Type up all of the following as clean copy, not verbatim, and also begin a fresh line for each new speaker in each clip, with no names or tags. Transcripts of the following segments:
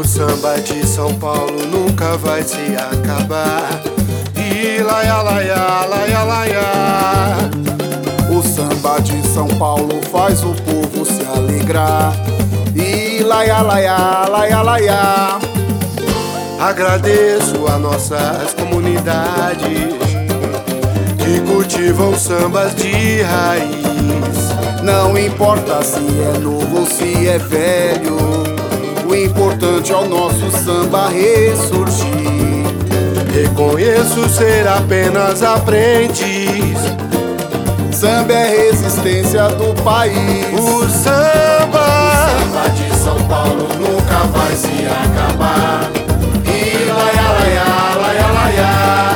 samba de São Paulo nunca vai se acabar. E laia, laia, laia, laia.
O samba de São Paulo faz o povo se alegrar. E laia, laia, laia, laia.
Agradeço a nossas comunidades que cultivam sambas de raiz.
Não importa se é novo ou se é velho, o importante é o nosso samba ressurgir.
Reconheço ser apenas aprendiz.
Samba é resistência do país.
O samba
de São Paulo nunca vai se acabar. E laia, laia, laia, laia.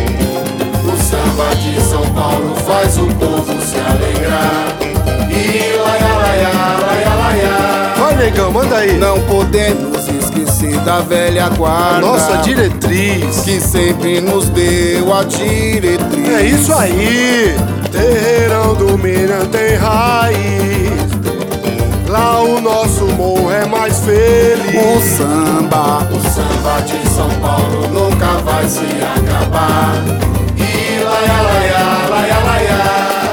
O samba de São Paulo faz o povo se alegrar. E laia, laia, laia, laia.
Vai, negão, manda aí.
Não podemos esquecer da velha guarda,
Nossa diretriz,
que sempre nos deu a diretriz.
é isso aí. Terreirão do Miriam tem raiz. Lá o nosso morro é mais feliz.
O samba de São Paulo nunca vai se acabar. E laia, laia, laia, laia.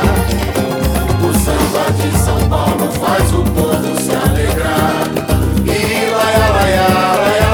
O samba de São Paulo faz o povo se alegrar. E laia, laia, laia,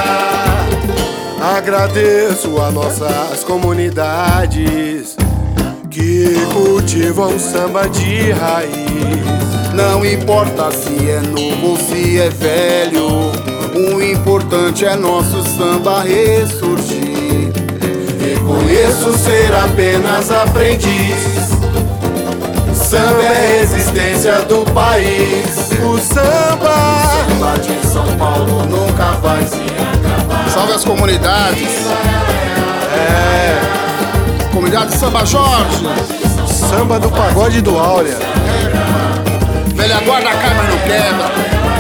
laia.
Agradeço a nossas comunidades que cultivam samba de raiz.
Não importa se é novo ou se é velho, o importante é nosso samba ressurgir. Reconheço ser apenas aprendiz. Samba é resistência do país.
O samba
De São Paulo nunca vai se acabar. Salve as comunidades. Comunidade Samba Jorge.
samba do pagode do Áurea.
Velha guarda cai, mas não quebra.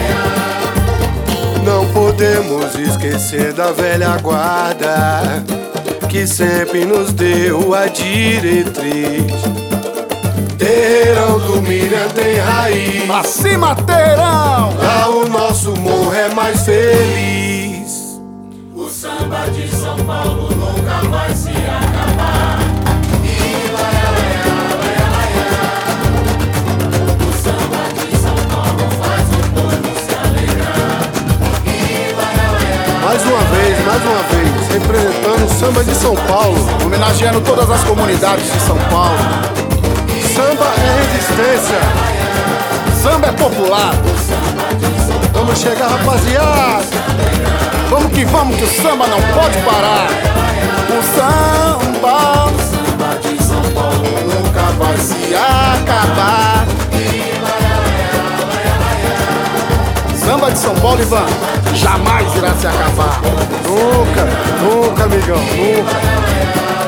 Não podemos esquecer da velha guarda que sempre nos deu a diretriz. Terreirão do Miriam tem raiz.
Pra cima, Terão!
Lá o nosso morro é mais feliz.
O samba de São Paulo nunca vai se acabar. E laia, laia, laia, laia. O samba de São Paulo faz o povo se alegrar. E laia, laia.
Mais uma vez, representando o samba de São Paulo.
Homenageando todas as comunidades de São Paulo.
Samba é resistência.
Samba é popular.
Vamos chegar, rapaziada.
Vamos que o samba não pode parar. O samba de São Paulo nunca vai se acabar. Samba de São Paulo, Ivan, jamais irá se acabar.
Nunca, amigão, nunca.